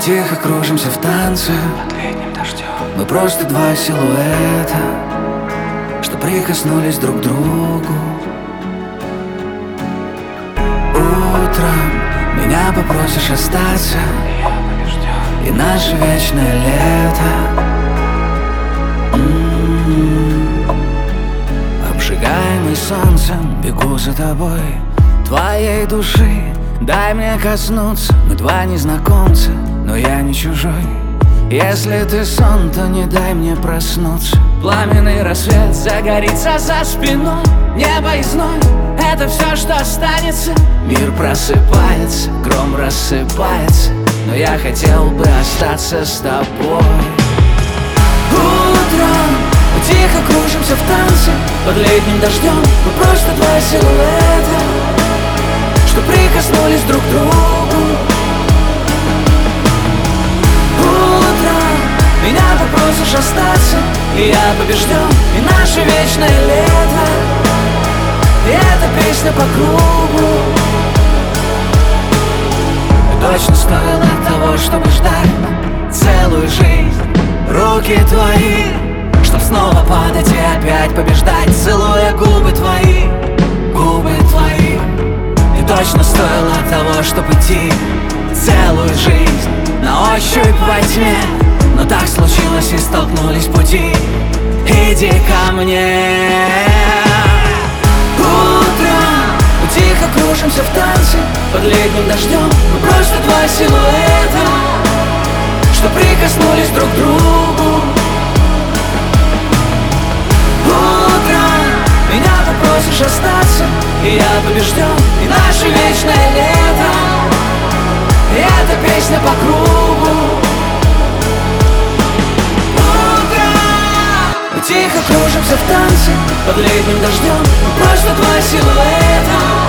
тихо кружимся в танце под летним дождем. Мы просто два силуэта, что прикоснулись друг к другу. Утром меня попросишь остаться, Я побежден. и наше вечное лето обжигаемый солнцем, бегу за тобой, твоей души. Дай мне коснуться, мы два незнакомца, но я не чужой. Если ты сон, то не дай мне проснуться. Пламенный рассвет загорится за спиной, небо и зной — это все, что останется. Мир просыпается, гром рассыпается, но я хотел бы остаться с тобой. Утром мы тихо кружимся в танце под летним дождем. Мы просто два силуэта, что прикоснулись друг к другу. Утром меня попросишь остаться, и я побежден, и наше вечное лето, и эта песня по кругу. И точно стоило того, чтобы ждать целую жизнь. Руки твои, чтоб снова падать и опять побеждать, целуя губы твои, губы твои. И точно стоило того, чтобы идти целую жизнь на ощупь во тьме. Но так случилось, и столкнулись пути. Иди ко мне. Утром мы тихо кружимся в танце под летним дождем. Мы просто два силуэта, что прикоснулись друг к другу. Утром меня попросишь остаться, и я побежден, и наше вечное лето, и эта песня по кругу. Утром мы тихо кружимся в танце под летним дождем. Мы просто два силуэта,